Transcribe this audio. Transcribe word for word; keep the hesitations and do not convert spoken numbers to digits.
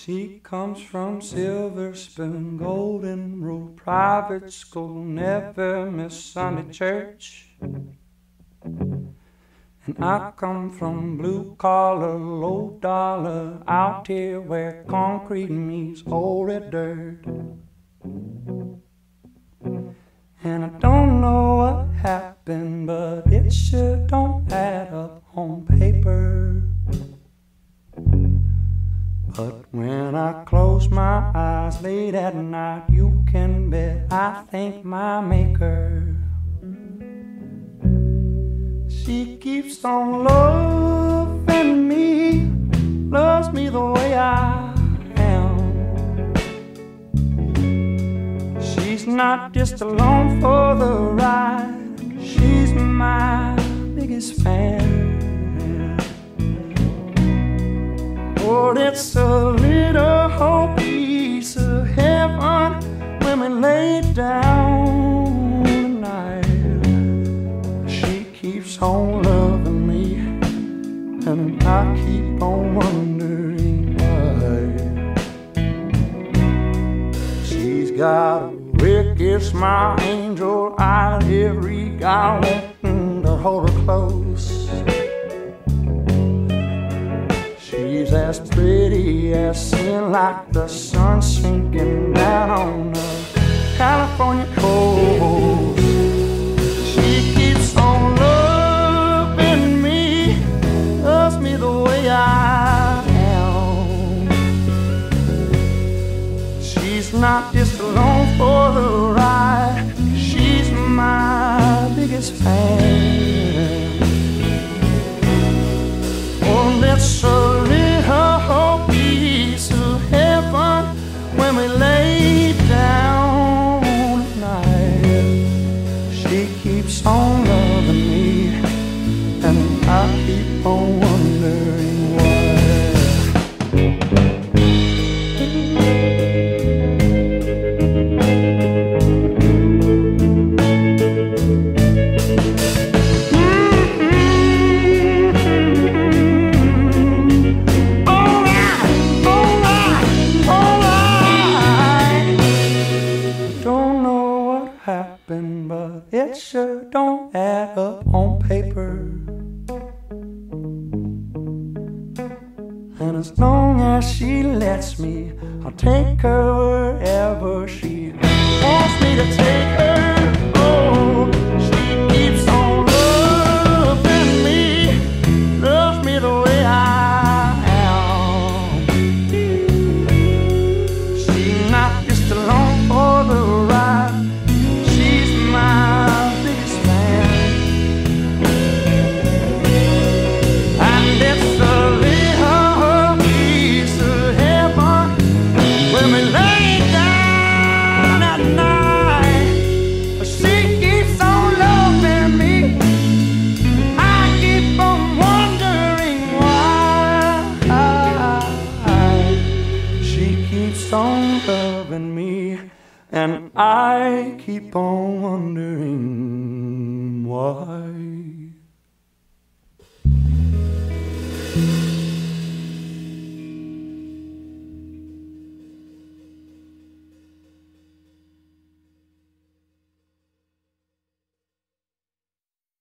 She comes from Silver Spoon, Golden Rule, private school, never miss Sunday church. And I come from blue collar, low dollar, out here where concrete meets old red dirt. And I don't know what happened, but it sure don't add up on paper. But when I close my eyes late at night, you can bet I thank my maker. She keeps on loving me, loves me the way I am. She's not just along for the ride, she's my biggest fan. Oh, it's a little piece of heaven when we lay down tonight. She keeps on loving me, and I keep on wondering why. She's got a wicked smile, angel eye, every guy wanting to hold her close. She's as pretty as sin, like the sun sinking down on the California coast. She keeps on loving me, loves me the way I am. She's not just along for the ride, she's my biggest fan. Oh, that's a little piece of heaven when we lay down at night. She keeps on loving me, and I keep on wondering why. But it sure don't add up on paper. And as long as she lets me, I'll take her wherever she wants me to take her. Oh, she keeps on loving me, loves me the way I am. She's not just along for the ride, my biggest fan. And it's a little piece of heaven when we lay down at night. She keeps on loving me, I keep on wondering why. She keeps on loving me, and I keep on wondering why.